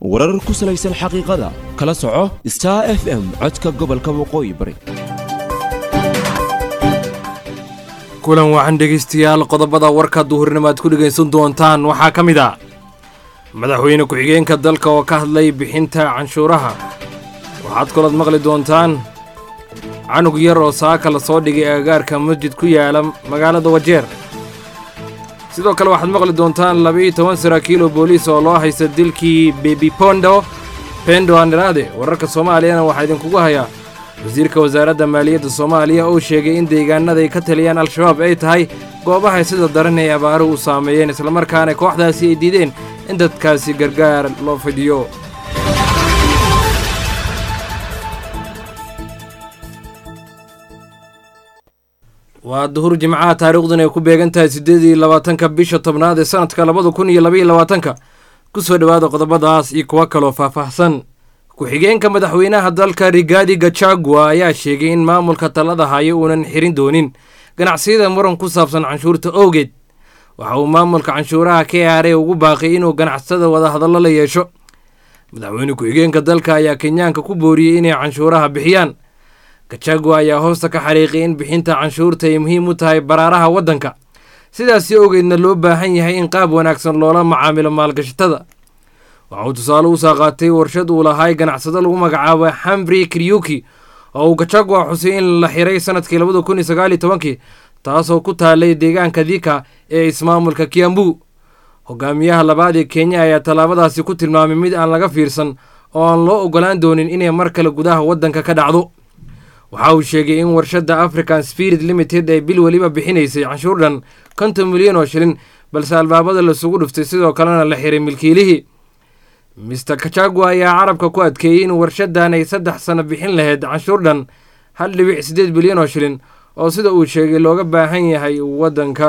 warar ku salaysan xaqiiqada kala soco Star FM codka gobolka waqooyi bari kulan waxaan dhegeystayaal qodobada warka duhurnimo aad ku dhageysan doontaan waxaa ka mid ah madaxweyne ku-xigeenka dalka oo ka hadlay bixinta canshuuraha waxaad kalood maqli doontaan canug yar oo saaka la soo dhigay agagaarka masjid ku yaala magaalada Wajeer sidoo kale waxaad maqli doontaan 12 saraakiil oo booliis oo loo haysta dilkii Baby Pendo Andrade wararka Soomaaliyana waxaa idinkugu hayaa wasiirka wasaaradda maaliyadda Soomaaliya oo sheegay in deegaanada ay ka taliyaan al-shabaab ay tahay goobaha sida daran ee abaaruhu u saameeyeen isla markaana kooxdaasi ay diideen in dadkaasi gargaar loo fidiyo waa duhur jimcaha taariikhduna ay ku beegan tahay 28 bisha tobnaad ee sanadka 2022 ku soo dhawaada qodobadaas iyo kuwa kale oo faahfaahsan ku-xigeenka madaxweynaha dalka Rigathi Gachagua ayaa sheegay in maamulka talada haya uunan xirin doonin ganacsiyada muran ku saabsan canshuurta awgeed waxa uu maamulka canshuuraha KRA ugu baaqay inuu ganacsada wada hadallo la yeesho madaxweyne ku-xigeenka dalka ayaa Kenyaanka ku booriyay inay canshuuraha bixiyaan Gachagua ayaa hoosta ka xariiqay in bixinta canshuurta ay muhiim u tahay baraaraha waddanka sidaas awgeedna loo baahan yahay in qaab wanaagsan loola macaamilo maalgashatada waxa uu tusaale u saaqaatay warshad uu lahaa ganacsado lagu magacaabo Humphrey Kariuki oo Gachagua xusay in la xiray sanadkii 2019 taasoo ku taalay deegaanka Thika ee ismaamulka Kiambu hogaamiyaha labaad ee Kenya ayaa talaabadaasi ku tilmaamay mid aan laga fiirsan oo aan loo ogolaan doonin inay mar kale gudaha waddanka ka dhacdo waxa uu sheegay in warshadda African Spirit Limited ay bil waliba bixinaysay canshuur dhan 50 milyan oo shilin balse albaabada la sugu dhuftay sidoo kalena la xiray milkiilihii Mr. Gachagua ayaa carabka ku adkeeyay in warshaddan ay 3 sano bixin lahayd canshuur dhan 1.8 bilyan oo shilin oo sida uu sheegay looga baahan yahay waddanka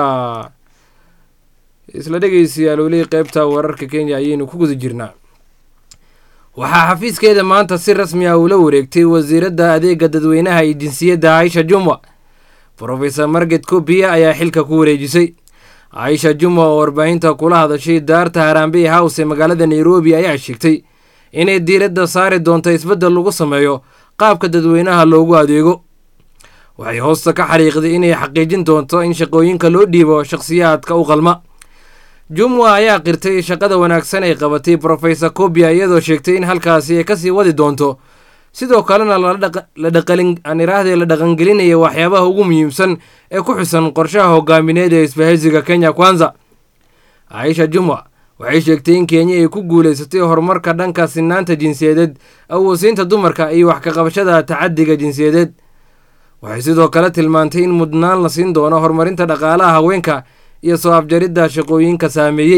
isla dhageysiyaal wali qaybta wararka Kenya ayaynu ku guda jirnaa waxaa xafiiskeeda maanta si rasmi ah ula wareegtay wasiiradda adeega dadweynaha iyo jinsiyadda Aisha Jumwa Professor Margaret Kopia ayaa xilka ku wareejisay Aisha Jumwa oo warbaahinta kula hadashay daarta Harambee House ee magaalada Nairobi ayaa sheegtay inay diiradda saari doonto isbeddel lagu sameeyo qaabka dadweynaha loogu adeego waxay hoosta ka xariiqday inay xaqiijin doonto in shaqooyinka loo dhiibo shakhsiyaadka u qalma Jumwa ayaa qirtay shaqada wanaagsan ay qabatay Professor Kopia iyadoo sheegtay in halkaasi ay ka sii wadi doonto sidoo kalena la dhaqangelinayo waxyaabaha ugu muhiimsan ee ku xusan qorshaha hogaamineed ee isbahaysiga Kenya Kwanza Aisha Jumwa waxay sheegtay in Kenya ay ku guuleysatay horumarka dhanka sinaanta jinsiyadeed awoodsiinta dumarka iyo wax ka qabashada tacaddiga jinsiyadeed waxay sidoo kale tilmaantay in mudnaan la siin doono horumarinta dhaqaalaha haweenka iyo soo afjaridda shaqooyinka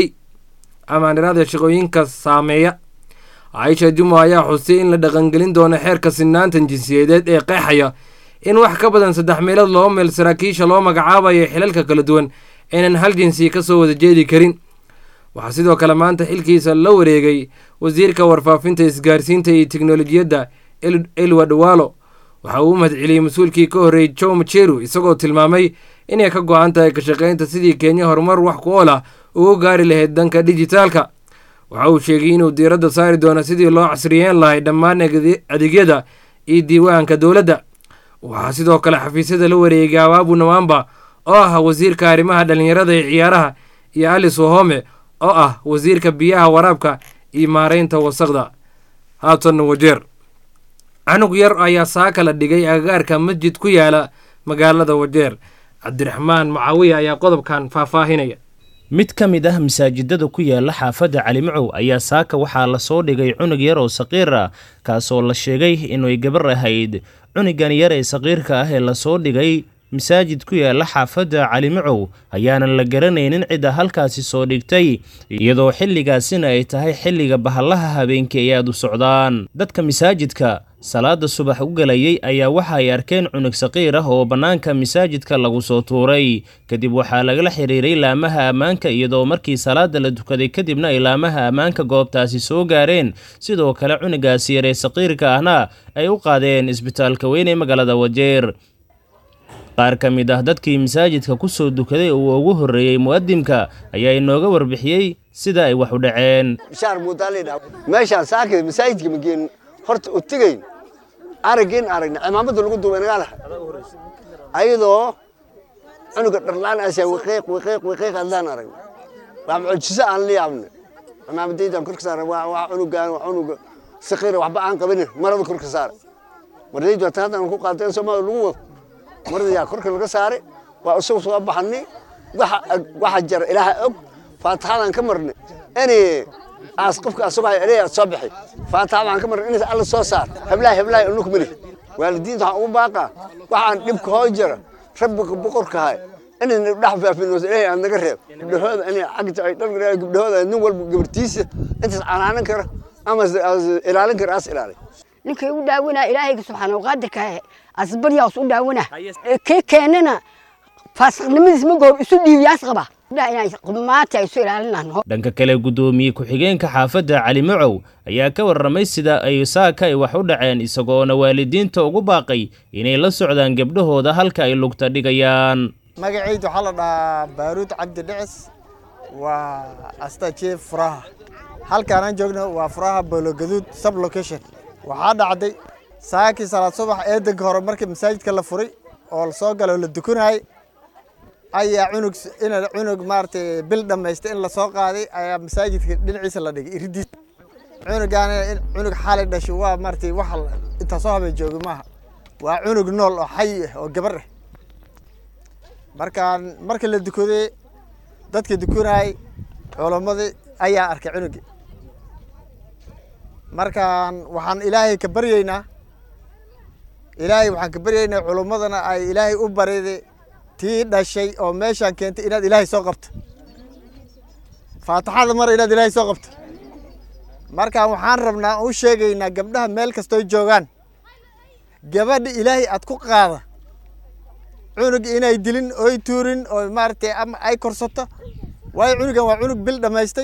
saameeya Aisha Jumwa ayaa xusay in la dhaqangelin doono xeerka sinaanta jinsiyadeed ee qeexaya in wax ka badan 3 meelood loo meel saraakiisha loo magacaabayo xilalka kala duwan inaan hal jinsi ka soo wada jeedi karin waxa sidoo kale maanta xilkiisa la wareegay wasiirka warfaafinta isgaarsiinta iyo tiknoolajiyadda Eliud Walo waxa uu mahadceliyay mas'uulkii ka horreeyay Joe Mucheru isagoo tilmaamay inay ka go'an tahay ka shaqaynta sidii Kenya horumar wax ku ool ah ugu gaari lahayd danka dijitaalka waxa uu sheegay inuu diiradda saari doono sidii loo casriyeyn lahaa dhammaan adeegyada iyo diiwaanka dawladda waxa sidoo kale xafiisyada la wareegay Ababu Nawamba oo ah wasiirka arrimaha dhalinyarada iyo ciyaaraha iyo Alice Wahome oo ah wasiirka biyaha waraabka iyo maareynta wasaqda haatan Wajeer canug yar ayaa saaka la dhigay agagaarka masjid ku yaala magaalada Wajeer Cabdiraxmaan Macaawiya ayaa qodobkan faahfaahinaya mid ka mid ah masaajidada ku yaala xaafadda Cali Macow ayaa saaka waxaa la soo dhigay cunug yar oo saqiir ah kaasoo la sheegay inuu gabar ahayd cunugan yar ee saqiirka ah ee la soo dhigay masaajid ku yaala xaafadda Cali Macow ayaanan la garanaynin cid halkaasi soo dhigtay iyadoo xilligaasina ay tahay xilliga bahalaha habeenkii ay u socdaan dadka masaajidka salaada subax u galayay ayaa waxa ay arkeen cunug saqiir ah oo banaanka masaajidka lagu soo tuuray kadib waxaa lagala xiriiray laamaha ammaanka iyadoo markii salaada la dukaday kadibna ay laamaha ammaanka goobtaasi soo gaareen sidoo kale cunugaasi yar ee saqiirka ahna ay u qaadeen isbitaalka weyn ee magaalada Wajeer qaar ka mid ah dadkii masaajidka ku soo dukaday oo ugu horeeyay muadimka ayaa inooga warbixiyay sida ay wax u dhaceen. bishaar muudaalina meeshaan saakay masaajidka mageen horta u tagayn aragin aragna cimaamada lagu duubay naga laha ayadoo cunuga dharlaan asay wiqiiq adaan aragna waa mucjiso aan la yaabna cimaamadeedan korka saaran waa cunuga saqiir waxba aan qabin marada korka saaran marada taadan ku qaadeen Soomaaliya lagu wado marada yaa korka laga saaray waa usoo soo baxnay waxa jar ilaaha og faatahadan ka marnay ani asqafka asubay ilaaha soo bixi faatahadan ka marnay in alla soo saar hablaay inu ku mari waalidiinta waxa ugu baaqa waxaan dhibka hoo jira rabbiga boqorka hay in dhaxfaafin ilaahay aan naga reeb gabdhahooda in agta ay dhalgay gabdhahooda nin walba gabartiisa inta aanan kara ama ilaalin kara as ilaalin ninkay u daawina ilaahay subhanahu wa ta'ala asbariya u daawina keenana faasqnimadiis ma goob isu dhiibiyaas qaba dhanka kale gudoomiye ku-xigeenka xaafadda Cali Macow ayaa ka warramay sida ay saaka ay wax u dhaceen isagoona waalidiinta ugu baaqay inay la socdaan gabdhahooda halka ay lugta dhigayaan. magacaydu waxa la dhahaa Baaruud Cabdi Dhicis waa astaje furaha halkaan aan joogno waa furaha Bolo Gaduud sub location waxa dhacday saaki salaad subax eedanka hore markii masaajidka la furay oo la soo galo la dukanay ayaa cunug maartay bil dhameystay in la soo qaaday ayaa masaajidka dhinaciisa la dhigay iridii cunug xalay dhashay waa maartay wax inta soo habay joogay maaha waa cunug nool oo xay oo gabar ah marka la dukaday dadka dukanay culimada ayaa arkay cunugii markaan waxaan ilaahay ka baryaynaa culimadana ay ilaahay u bareeday tii dhashay oo meeshaan keentay inaad ilaahay soo qabto faataxada mar inaad ilaahay soo qabto markaan waxaan rabnaa u sheegaynaa gabdhaha meel kastoo joogaan gabadha ilaahay aad ku qaada cunug inay dilin oo tuurin oo maartay ama ay korsato way cunugan waa cunug bil dhameystay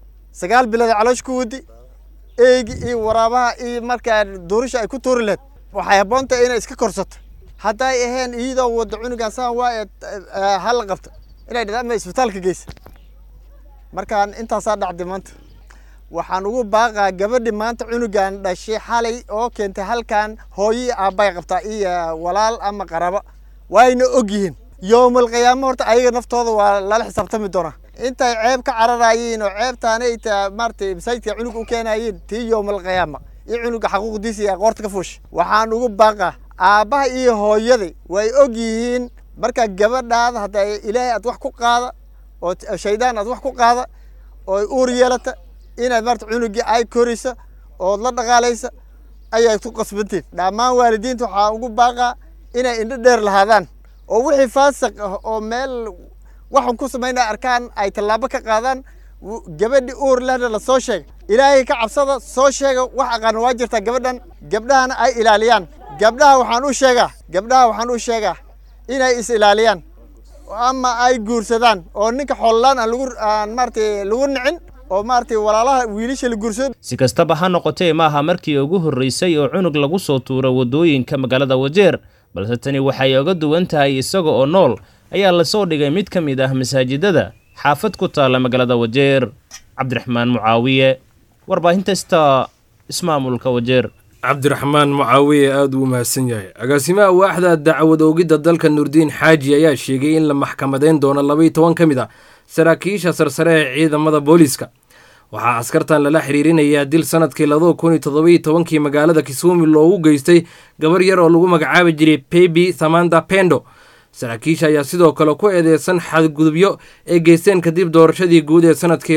9 bilood caloosh ku wadi eegi iyo waraabaha iyo markaa doorisha ay ku tuuri lahayd waxay haboonta inay iska korsato hadday ahayn iyadoo wada cunugan saan waa hal qabto inay dhadama isbitaalka geysa markaan intaasaa dhacday maanta waxaan ugu baaqaa gabadhi maanta cunugan dhashay xalay oo keentay halkan hooyi aabay qabtaa iyo walaal ama qaraba wayna ogyihiin yawmal qiyaamo horta ayaga naftooda waa la xisaabtami doona intay ceeb ka cararayeen oo ceebtaanay ta maartay masaajidka cunug u keenayeen tii yawmal qiyaamo iyo cunuga xaquuqdiisa iyo qoorta ka fuush waxaan ugu baaqaa aabaha iyo hooyaday way ogyihiin marka gabadhaada haday ilaahay aad wax ku qaada oo shaydaan aad wax ku qaada oo uur yeelata inaad marta cunugii ay koriso oo la dhaqaalaysa ayay ku qasbantiin dhammaan waalidiinta waxaa ugu baaqaa inay indho dheer lahaadaan oo wixii faasiq oo meel waxan ku sameynaa arkaan ay tallaabo ka qaadaan gabadhi uur lehna la soo sheeg ilaahay ka cabsada soo sheega wax aqaan waa jirta gabdhahana ay ilaaliyaan gabdhaha waxaan u sheegaa inay is ilaaliyaan ama ay guursadaan oo ninka xoolaan aan maartay lagu nicin oo maartay walaalaha wiilasha la guursado si kastaba ha noqotee maaha markii ugu horeysay oo cunug lagu soo tuuro wadooyinka magaalada Wajeer balse tani waxay uga duwan tahay isaga oo nool ayaa la soo dhigay mid ka mid ah masaajidada xaafad ku taala magaalada Wajeer. Cabdiraxmaan Mucaawiye warbaahinta ismaamulka Wajeer. cabdiraxmaan mucaawiye aad uu mahadsan yahay agaasimaha waaxda dacwad oogidda dalka Nuurdiin Xaaji ayaa sheegay in la maxkamadeyn doono 12 ka mid ah saraakiisha sarsare ee ciidamada booliska waxaa askartan lala xiriirinayaa dil sanadkii 2017 magaalada Kisumu loogu geystay gabar yar oo lagu magacaabi jiray Baby Samantha Pendo saraakiisha ayaa sidoo kale ku eedeysan xadgudubyo ee geysteen kadib doorashadii guud ee sanadkii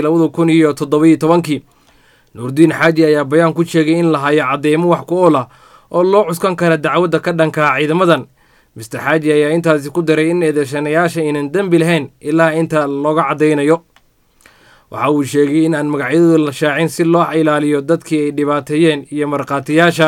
2017 Nuurdiin Xaaji ayaa bayaan ku sheegay in la hayo cadeymo wax ku ool ah oo loo cuskan kara dacwadda ka dhanka ciidamadan Mr. Xaaji ayaa intaasi ku daray in eedeysanayaasha inaan dambi lahayn ilaa inta looga cadeynayo waxa uu sheegay in aan magacyadooda la shaacin si loo ilaaliyo dadkii ay dhibaateeyeen iyo marqaatiyaasha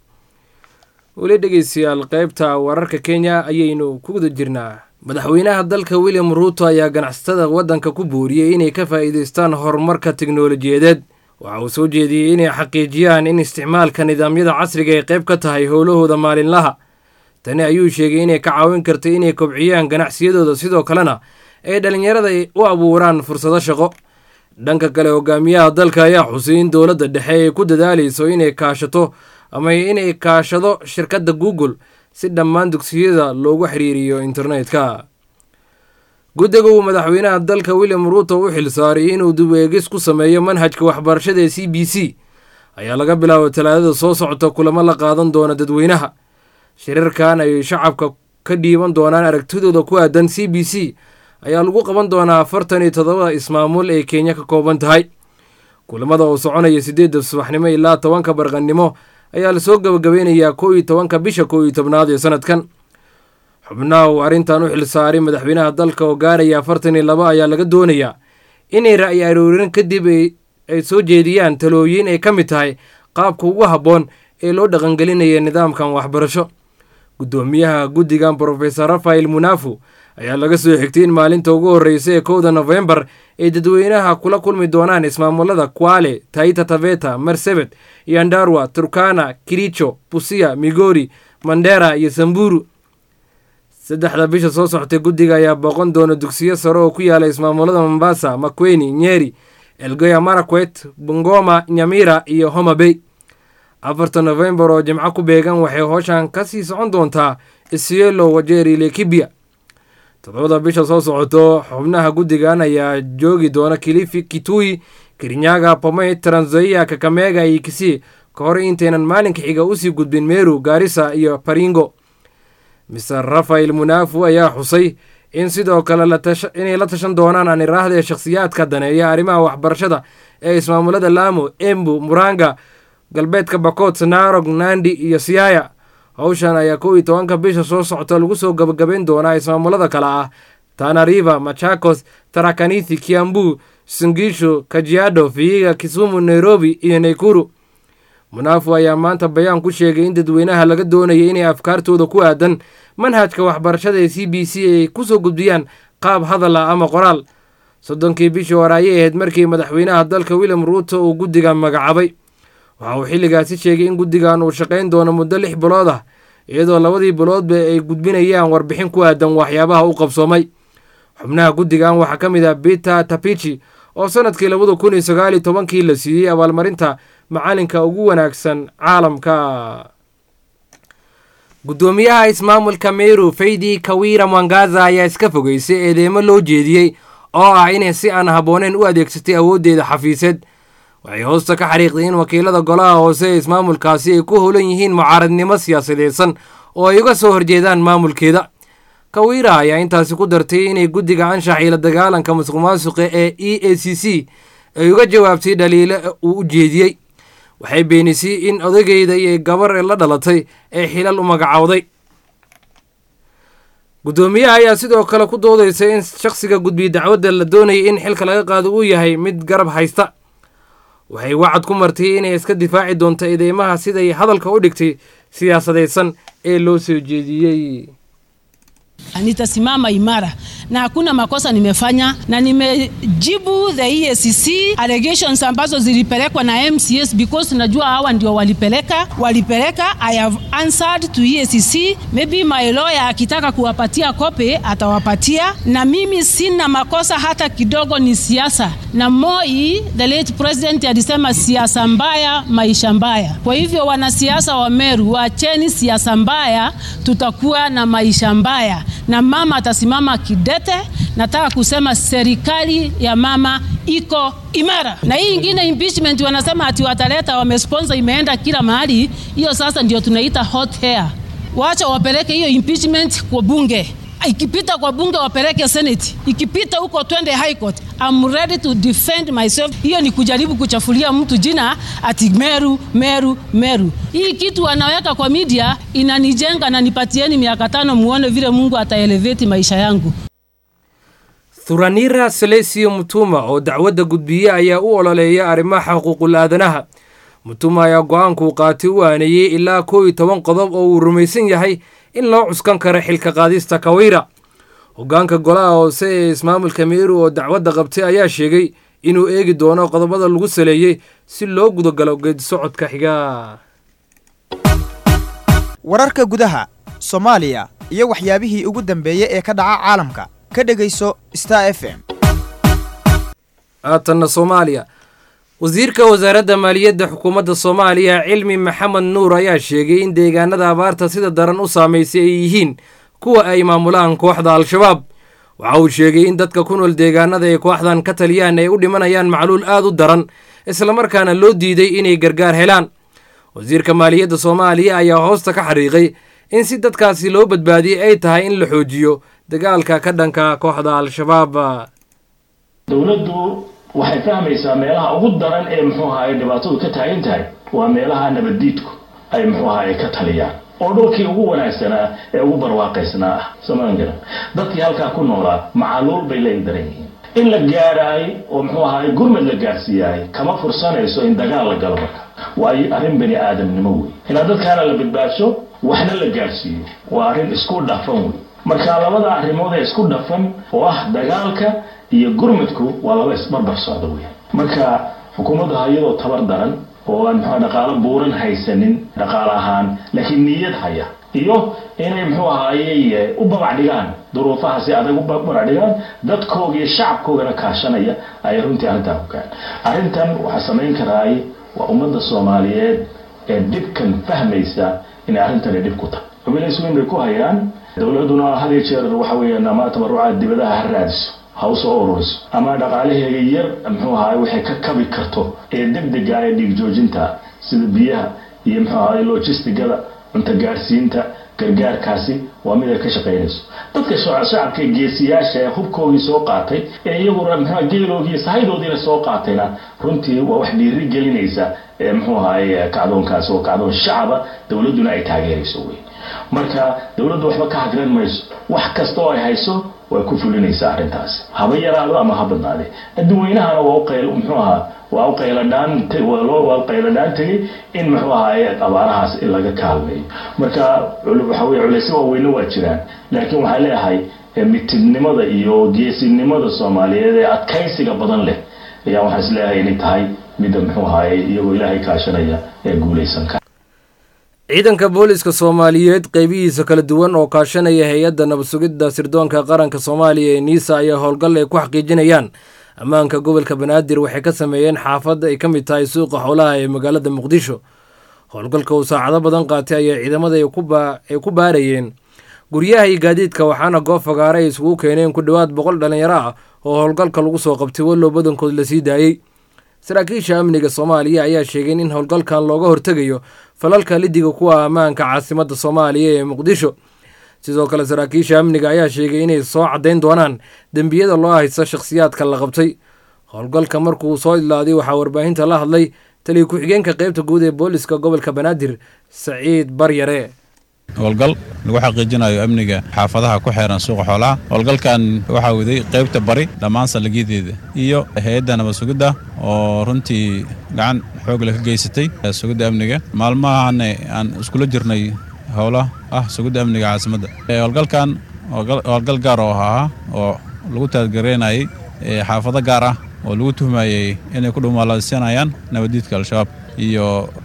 weli dhegeystayaal qaybta wararka Kenya ayaynu ku guda jirnaa madaxweynaha dalka William Ruto ayaa ganacsatada waddanka ku booriyay inay ka faa'iideystaan horumarka tiknoolajiyadeed waxa uu soo jeediyay inay xaqiijiyaan in isticmaalka nidaamyada casriga ay qayb ka tahay howlahooda maalinlaha tani ayuu sheegay inay ka caawin karto inay kobciyaan ganacsiyadooda sidoo kalena ay dhalinyarada u abuuraan fursado shaqo dhanka kale hogaamiyaha dalka ayaa xusay in dowladda dhexe ay ku dadaalayso inay kaashato ama inay kaashado shirkadda Google si dhammaan dugsiyada loogu xiriiriyo internetka. guddiga uu madaxweynaha dalka William Ruto u xilsaaray inuu dib u eegis ku sameeyo manhajka waxbarashada ee CBC ayaa laga bilaabay talaadada soo socota kulamo la qaadan doona dadweynaha. shirarkan ay shacabka ka dhiiban doonaan aragtidooda ku aadan CBC ayaa lagu qaban doonaa 47 ismaamul ee Kenya ka kooban tahay. kulamada oo soconaya 8 subaxnimo ilaa 10 barqanimo ayaa la soo gabagabeynayaa 11 bisha 11 ee sanadkan. xubnaha uu arrintan u xilsaaray madaxweynaha dalka oo gaaraya 42 ayaa laga doonayaa inay ra'yi aroorin kadib ay soo jeediyaan talooyin ay ka mid tahay qaabka ugu habboon ee loo dhaqangelinayo nidaamkan waxbarasho. gudoomiyaha guddigan Professor Rafael Munafu ayaa laga soo xigtay in maalinta ugu horreysay ee 1 November ay dadweynaha kula kulmi doonaan ismaamulada Kwale, Taita Taveta, Marsabit, Nyandarua, Turkana, Kericho, Busia, Migori, Mandera iyo Samburu. 3 bisha soo socotay guddiga ayaa booqan doona dugsiyo sare oo ku yaala ismaamulada Mombasa, Makueni, Nyeri, Elgeyo Marakwet, Bungoma, Nyamira iyo Homa Bay. 4 November oo Jimco ku beegan waxay howshan ka sii socon doontaa Isiolo, Wajir iyo Laikipia. 7 bisha soo socoto xubnaha guddigan ayaa joogi doona Kilifi, Kitui, Kirinyaga, Bomet, Trans Nzoia, Kakamega iyo Kisii ka hor intaynan maalinka xiga u sii gudbin Meru, Garissa iyo Baringo. Mr. Rafael Munafu ayaa xusay in sidoo kale inay la tashan doonaan aniraahdee shakhsiyaadka daneeya arrimaha waxbarashada ee ismaamulada Lamu, Embu, Muranga, galbeedka Pokot, Narok, Nandi iyo Siaya. howshan ayaa 11 bisha soo socota lagu soo gabagabeyn doonaa ismaamulada kala ah Tana River, Machakos, Tharaka Nithi, Kiambu, Singisho, Kajiado, Vihiga, Kisumu, Nairobi iyo Nakuru. Munafu ayaa maanta bayaan ku sheegay in dadweynaha laga doonayay inay afkaartooda ku aadan manhajka waxbarashada ee CBC ay ku soo gudbiyaan qaab hadal ama qoraal. 30 bishii hore ayay ahayd markii madaxweynaha dalka William Ruto uu guddiga magacaabay. waxa uu xilligaasi sheegay in guddigan uu shaqayn doono muddo 6 bilood ah iyadoo 2 biloodba ay gudbinayaan warbixin ku aadan waxyaabaha uu qabsoomay. xubnaha guddigan waxaa ka mid ah Peter Tapichi oo sanadkii 2019 la siiyey abaalmarinta macalinka ugu wanaagsan caalamka. gudoomiyaha ismaamulka Meru Faidi Kawira Mwangaza ayaa iska fogeysay eedeymo loo jeediyey oo ah inay si aan habboonayn u adeegsatay awoodeeda xafiiseed. waxay hoosta ka xariiqday in wakiilada golaha hoose ee ismaamulkaasi ay ku howlan yihiin mucaaradnimo siyaasadeedsan oo ay uga soo horjeedaan maamulkeeda. Kawira ayaa intaasi ku dartay inay guddiga anshax iyo la dagaalanka musuqmaasuqa ee EACC ay uga jawaabtay dhaliilo uu u jeediyey. waxay beenisay in odaygeeda iyo gabar la dhalatay ee xilal u magacawday. gudoomiyaha ayaa sidoo kale ku doodaysa in shakhsiga gudbiya dacwadda la doonayay in xilka laga qaado uu yahay mid garab haysta. waxay wacad ku martay inay iska difaaci doonto eedeymaha siday hadalka u dhigtay siyaasadeedsan ee loo soo jeediyey. Nitasimama imara na hakuna makosa nimefanya na nimejibu the EACC allegations ambazo zilipelekwa na MCS because najua hawa ndio walipeleka. I have answered to EACC. Maybe my lawyer akitaka kuwapatia kopi atawapatia, na mimi sina makosa hata kidogo, ni siasa. Na Moi the late president alisema siasa mbaya maisha mbaya. Kwa hivyo wanasiasa wa Meru, waacheni siasa mbaya, tutakuwa na maisha mbaya. Na mama atasimama kidete. Nataka kusema serikali ya mama iko imara. Na hii ingine impeachment wanasema ati wataleta, wamesponsor, imeenda kila mahali. Hiyo sasa ndio tunaita hot hair. Waacha wapeleke hiyo impeachment kwa bunge. Ikipita kwa bunge wapeleke Senate. Ikipita huko twende High Court. I'm ready to defend myself. Hiyo ni kujaribu kuchafulia mtu jina ati Meru. Hii kitu wanaweka kwa media inanijenga, na nipatieni miaka 5 muone vile Mungu ataelevate maisha yangu. Thuranira Celesio Mutuma oo dacwadda gudbiye ayaa u ololeeya arrimaha xuquuqul aadanaha. Mutuma ayaa go'aanku qaatay u aanayay ilaa 11 qodob oo uu rumaysan yahay in loo cuskan karo xilka qaadista Kawira. Hoggaanka golaha hoose ee ismaamulka Meru oo dacwadda qabtay ayaa sheegay inuu eegi doono qodobada lagu saleeyay si loo gudagalo geedi socodka xiga. wararka gudaha Soomaaliya iyo waxyaabihii ugu dambeeyay ee ka dhaca caalamka ka dhageyso Star FM. haatanna soomaaliya wasiirka wasaaradda maaliyadda xukuumadda soomaaliya cilmi maxamed nuur ayaa sheegay in deegaanada abaarta sida daran u saamaysay ay yihiin kuwa ay maamulaan kooxda al-shabaab waxa uu sheegay in dadka ku nool deegaanada ay kooxdan ka taliyaan ay u dhimanayaan macluul aad u daran islamarkaana loo diiday inay gargaar helaan wasiirka maaliyadda soomaaliya ayaa hoosta ka xariiqay in si dadkaasi loo badbaadiyey ay tahay in la xoojiyo dagaalka ka dhanka kooxda al-shabaab dowladdu waxay fahmaysaa meelaha ugu daran ee muxuu ahaay dhibaatadu ka taagan tahay waa meelaha nabaddiidku ay muxuu ahaay ka taliyaan oo dhulkii ugu wanaagsanaa ee ugu barwaaqaysnaa ah soomaalia dadkii halkaa ku noolaa macaluul bay la daran yihiin in la gaadhaay oo muxuu ahaay gurmad la gaarsiiyaay kama fursanayso in dagaal la galo marka waayo arrin bani aadamnimo wey inaad dadkaana la badbaadsho waxna la gaarsiiyo waa arrin isku dhafan wey marka labada arrimood ee isku dhafan oo ah dagaalka iyo gurmadku waa laba isbarbar socda wey marka xukuumadda iyadoo tabar daran oo aan muxuu dhaqaale buuran haysanin dhaqaale ahaan laakiin niyad haya iyo inay muxuu ahaayey u babac dhigaan duruufaha si adag u babac dhigaan dadkooga iyo shacabkoogana kaashanaya ay runtii arrintaa ku kaceen arrintan waxaa samayn karaay waa ummadda soomaaliyeed ee dhibkan fahmaysa inay arrintani dhib ku tahay cubilays weyn bay ku hayaan dowladduna had iyo jeer waxa weeyaan ama tabarucaad dibadaha ha raadiso ha usoo ururiso ama dhaqaalaheega yar muxuu ahaay waxay ka kabi karto ee degdega ee dhiig joojinta sida biyaha iyo muxuu ahaay logistigada cunto gaarsiinta gargaarkaasi waa mid ay ka shaqaynayso dadka shacabka geesiyaasha ee hubkoogii soo qaatay ee iyaguna muxuu geeloogii sahaydoodiina soo qaatayna runtii waa wax dhiiri gelinaysa ee muxuu ahaay kacdoonkaasi oo kacdoon shacaba dowladduna ay taageerayso wey marka dowladdu waxba ka hagran mayso wax kasta oo ay hayso way ku fulinaysaa arrintaas haba yaraado ama ha badnaade adduunweynahana waa u qayl muxuu ahaa waa u qayladhaan tegay in muxuu ahaay abaarahaas in laga kaalmeeyo marka waxa weye culaysyo waaweyne waa jiraan laakiin waxaa leeyahay mitidnimada iyo geesinimada soomaaliyeed ee adkaysiga badan leh ayaa waxaa is leeyahay inay tahay midda muxuu ahaay iyagoo ilaahay kaashanaya ee guulaysan kara ciidanka booliska soomaaliyeed qaybihiisa kala duwan oo kaashanaya hay-adda nabadsugidda sirdoonka qaranka soomaaliya ee niisa ayaa howlgal ay ku xaqiijinayaan ammaanka gobolka banaadir waxay ka sameeyeen xaafadda ay ka mid tahay suuqa xoolaha ee magaalada muqdisho howlgalka uu saacado badan qaatay ayaa ciidamada ay ku baarayeen guryaha iyo gaadiidka waxaana goob fagaare ay isugu keeneen ku dhowaad 100 dhalinyaro ah oo howlgalka lagu soo qabtay wallow badankood la sii daayey saraakiisha amniga soomaaliya ayaa sheegeen in howlgalkan looga hortegayo falalka lidiga kuwa ammaanka caasimadda soomaaliya ee muqdisho sidoo kale saraakiisha amniga ayaa sheegay inay soo caddayn doonaan dembiyada loo haysta shakhsiyaadka la qabtay howlgalka markuu soo idlaaday waxaa warbaahinta la hadlay taliya ku-xigeenka qaybta guud ee booliska gobolka banaadir saciid baryare howlgal lagu xaqiijinayo amniga xaafadaha ku xeeran suuqa xoolaha howlgalkan waxaa waday qaybta bari dhammaan saldhigyadeeda iyo hay-adda nabadsugidda oo runtii gacan xoog leh ka geysatay sugidda amniga maalmahan aan iskula jirnay howla sugidda amniga caasimadda howlgalkan howlgal gaar oo ahaa oo lagu taageereynayay xaafado gaar ah oo lagu tuhmayay inay ku dhumaalaysanayaan nabadiidka al-shabaab iyo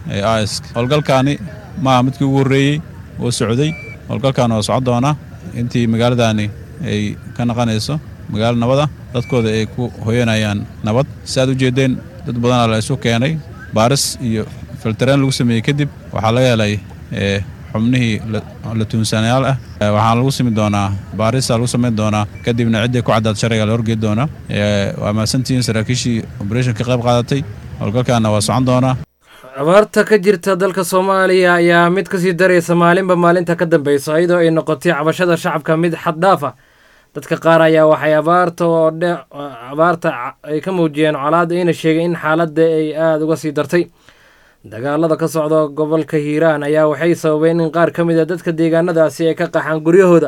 IS howlgalkani maaha midkii ugu horreeyey oo socday howlgalkan oo socon doona intii magaaladani ay ka naqanayso magaalo nabada dadkooda ay ku hoyanayaan nabad si aad u jeedeen dad badan la isu keenay baaris iyo filtareen lagu sameeyey kadib waxaa laga helay xubnihii la tuunsanayaal ah waxaan lagu simi doonaa baarisa lagu samayn doonaa kadibna ciddii ku caddaad sharciga la horgeed doona waa mahadsantihiin saraakiishii operation ka qayb qaadatay howlgalkaana waa socon doonaa abaarta ka jirta dalka soomaaliya ayaa mid kasii daraysa maalinba maalinta ka dambeysa iyadoo ay noqotay cabashada shacabka mid xad dhaaf ah dadka qaar ayaa waxay abaarta ay ka muujiyeen colaad ayna sheegeen in xaaladda ay aada uga sii dartay dagaalada ka socda gobolka hiiraan ayaa waxay sababeen in qaar ka mid a dadka deegaanadaasi ay ka qaxaan guryahooda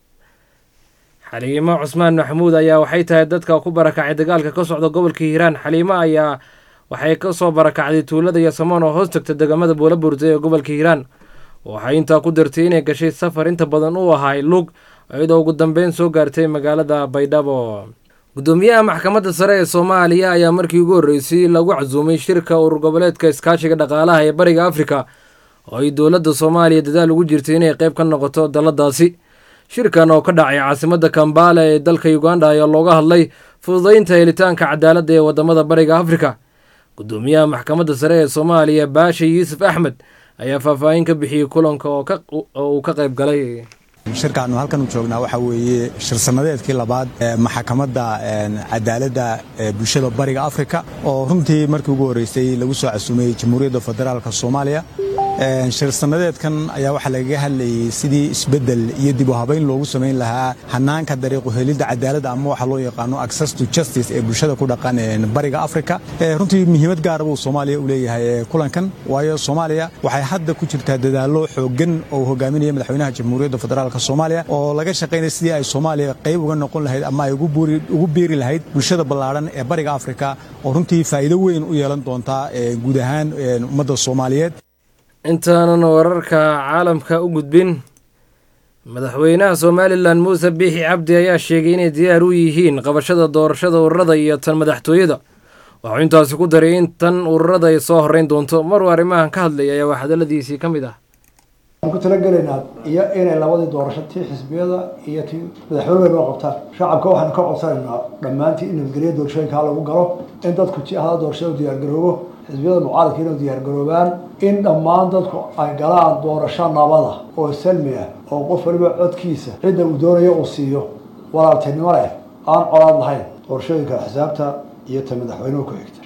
xaliimo cusmaan maxamuud ayaa waxay tahay dadka ku barakacay dagaalka ka socda gobolka hiiraan xaliimo ayaa waxay ka soo barakacday tuulada yasamoon oo hoos tagta degamada buulaburta ee gobolka hiiraan waxay intaa ku dartay inay gashay safar inta badan u ahay lug iyadoo ugu dambeyn soo gaartay magaalada baydhabo gudoomiyaha maxkamadda sare ee soomaaliya ayaa markii ugu horreysay lagu casuumay shirka urur goboleedka iskaashiga dhaqaalaha ee bariga afrika oo ay dowladda soomaaliya dadaal ugu jirtay inay qayb ka noqoto daladaasi shirkan oo ka dhacay caasimadda kambala ee dalka uganda ayaa looga hadlay fududaynta helitaanka cadaaladda ee waddamada bariga afrika. gudoomiyaha maxkamadda sare ee soomaaliya baashe yuusuf axmed ayaa faahfaahin ka bixiyey kulanka oo uu ka qayb galay. shirkaanu halkan u joognaa waxa weeye shir sanadeedkii labaad ee maxkamadda cadaaladda bulshada bariga afrika oo runtii markii ugu horeysay lagu soo casuumay jamhuuriyadda federaalka Soomaaliya. shir sanadeedkan ayaa waxa laga hadlayay sidii isbedel iyo dib u habeyn loogu sameyn lahaa hanaanka dariiq u helidda cadaaladda ama waxa loo yaqaano access to justice ee bulshada ku dhaqan bariga afrika. runtii muhiimad gaar ah uu Soomaaliya u leeyahay kulankan waayo Soomaaliya waxay hadda ku jirtaa dadaalo xooggan oo hogaaminaya madaxweynaha jamhuuriyadda federaalka Soomaaliya oo laga shaqeynay sidii ay Soomaaliya qayb uga noqon lahayd ama ay ugu beeri lahayd bulshada ballaaran ee bariga afrika oo runtii faa'iido weyn u yeelan doonta guud ahaan ummadda Soomaaliyeed. intaanan wararka caalamka u gudbin, madaxweynaha Somaliland Muuse Biixi Cabdi ayaa sheegay inay diyaar u yihiin qabashada doorashada ururada iyo tan madaxtooyada. waxuu intaasi ku daray in tan ururada ay soo horeyn doonto. maruu arrimahan ka hadlay ayaa wax hadaladiisii ka mid ah. waxaan ku talagelaynaa iyo inay labadii doorasho tii xisbiyada iyo tii madaxweynaha loo qabtaan. shacabka waxaan ka codsanaynaa dhammaantii in nabadgelyo doorashooyinka lagu galo, in dadku jihada doorashada u diyaargaroobo, xisbiyada mucaaradka inay diyaargaroobaan, in dhammaan dadku ay galaan doorasho nabada oo salmi ah oo qof waliba codkiisa cidda uu doonayo uu siiyo walaaltinimo leh aan colaad lahayn. doorashooyinka xisaabta iyo ta madaxweynuhu ku xigta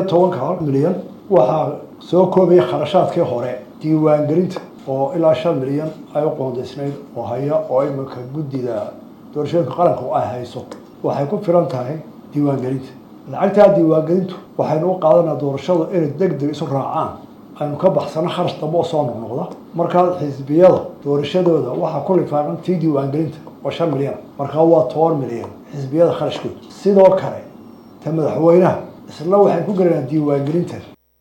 15 milyan waxaa soo koobaya kharashaadkii hore diiwaangelinta oo ilaa 5 milyan ay u qoondeysnayd oo haya oo iminka guddida doorashooyinka qaranka ay hayso waxay ku filan tahay diiwaangelinta. lacagta diiwaangelintu waxaynu u qaadanaa doorashada inay degdeg isu raacaan aynu ka baxsano kharash dambe oo soo noqnoqda. markaa xisbiyada doorashadooda waxaa ku lifaaqan tii diiwaangelinta oo 5 milyan, markaa waa 10 milyan xisbiyada kharashkooda. sidoo kale ta madaxweynaha isla waxay ku galeen diiwaangelinta.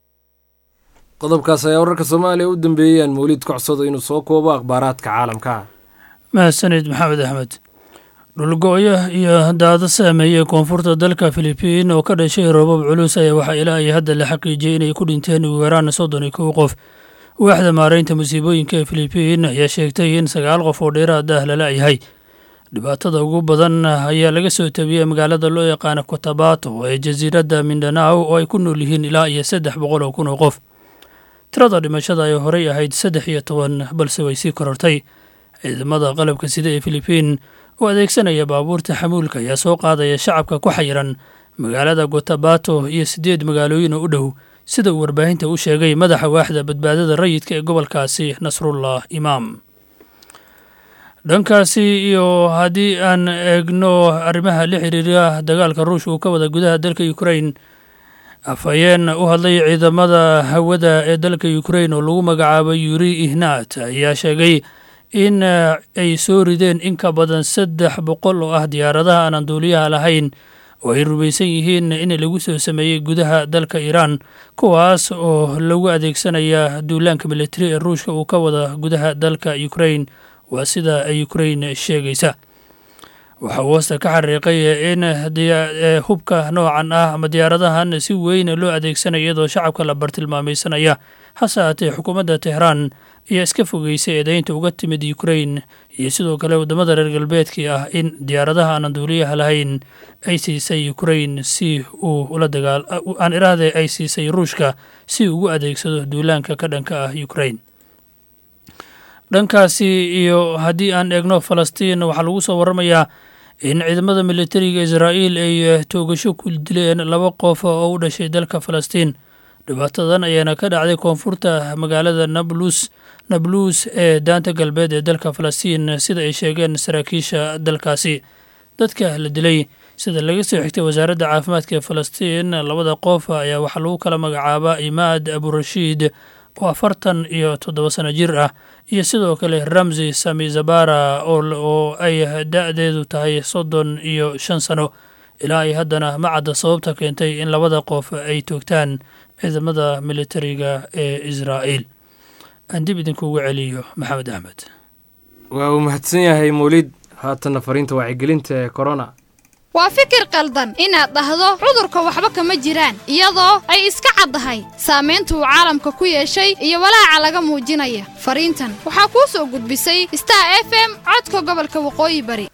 qodobkaas ayaa wararka Soomaaliya u dambeeyay Mawlid Kocsado inuu soo koobo akhbaaraadka caalamka. mahadsanid maxamed axmed. dhulgooyo iyo daadad saameeyey koonfurta dalka Filipiin oo ka dhashay roobab culus ayaa waxaa ilaa iyo hadda la xaqiijiyey inay ku dhinteen ugu yaraan 31 qof. waaxda maareynta musiibooyinka ee Filipiin ayaa sheegtay in 9 qof oo dheeraad ah la la'yahay. dhibaatada ugu badan ayaa laga soo tabiyey magaalada loo yaqaano Cotabato ee jasiiradda Mindanao oo ay ku nool yihiin ilaa iyo 300 kun oo qof. tirada dhimashada ay horey ahayd 13 balse way sii korortay. ciidamada qalabka sida ee Filipiin oo adeegsanaya baabuurta xamuulka ayaa soo qaadaya shacabka ku xayiran magaalada Cotabato iyo 8 magaalooyin oo u dhow, sida uu warbaahinta u sheegay madaxa waaxda badbaadada rayidka ee gobolkaasi Nasrullah Imaam. dhankaasi iyo haddii aan eegno arrimaha la xiriira dagaalka Ruushka uu ka wada gudaha dalka Ukraine, afhayeen u hadlay ciidamada hawada ee dalka Ukraine oo lagu magacaabo Yuri Ihnat ayaa sheegay in ay soo rideen in ka badan 300 oo ah diyaaradaha aan duuliyaha lahayn oo ay rumaysan yihiin in lagu soo sameeyey gudaha dalka Iran, kuwaas oo lagu adeegsanaya duulaanka militari ee Ruushka uu ka wada gudaha dalka Ukraine. waa sida ay Ukraine sheegaysa. waxa uu hoosta ka xariiqay in hubka noocan ah ama diyaaradahan si weyn loo adeegsanayo iyadoo shacabka la bartilmaamaysanaya. hase haatee xukuumadda Tehran ayaa iska fogeysay eedaynta uga timid Ukraine iyo sidoo kale waddamada reer galbeedkii ah in diyaaradaha aan duuliyaha lahayn ay siisay Ukraine si uu ula ay siisay Ruushka si ugu adeegsado duulaanka ka dhanka ah Ukraine. dhankaasi iyo haddii aan eegno Falastiin, waxaa lagu soo waramayaa in ciidamada militariga Israa'iil ay toogasho ku dileen 2 qof oo u dhashay dalka Falastiin. dhibaatadan ayaana ka dhacday koonfurta magaalada Nablus ee daanta galbeed ee dalka Falastiin, sida ay sheegeen saraakiisha dalkaasi. dadka la dilay sida laga soo xigtay wasaaradda caafimaadka ee Falastiin, 2 qof ayaa waxaa lagu kala magacaabaa Imaad Aburashiid oo 47 sano jir ah iyo sidoo kale Ramzi Sami Zabara oo ay da'deedu tahay 35 sano. ilaa ay haddana ma cadda sababta keentay in 2 qof ay toogtaan ciidamada militariga ee Israa'iil. aan dib idinkuugu celiyo maxamed axmed. waa uu mahadsan yahay Mawlid. haatana fariinta wacyigelinta ee corona. waa fikir qaldan inaad dhahdo cudurka waxba kama jiraan iyadoo ay iska caddahay saameynta uu caalamka ku yeeshay iyo walaaca laga muujinaya. fariintan waxaa kuu soo gudbisay Star FM codka gobolka Waqooyi Bari.